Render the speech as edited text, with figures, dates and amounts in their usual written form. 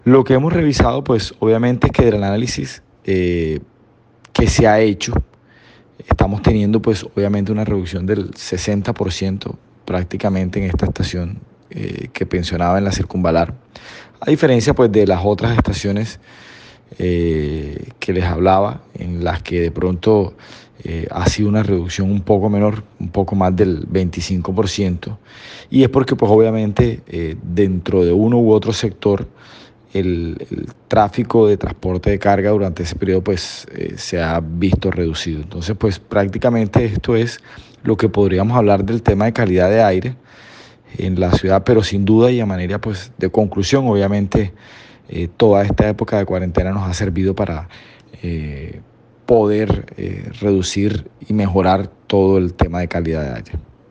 Lo que hemos revisado, pues obviamente es que del análisis que se ha hecho, estamos teniendo pues obviamente una reducción del 60% prácticamente en esta estación que pensionaba en la circunvalar. A diferencia pues de las otras estaciones que les hablaba, en las que de pronto ha sido una reducción un poco menor, un poco más del 25%, y es porque pues obviamente dentro de uno u otro sector el tráfico de transporte de carga durante ese periodo pues se ha visto reducido. Entonces pues prácticamente esto es lo que podríamos hablar del tema de calidad de aire en la ciudad, pero sin duda y a manera pues de conclusión, obviamente toda esta época de cuarentena nos ha servido para poder reducir y mejorar todo el tema de calidad de aire.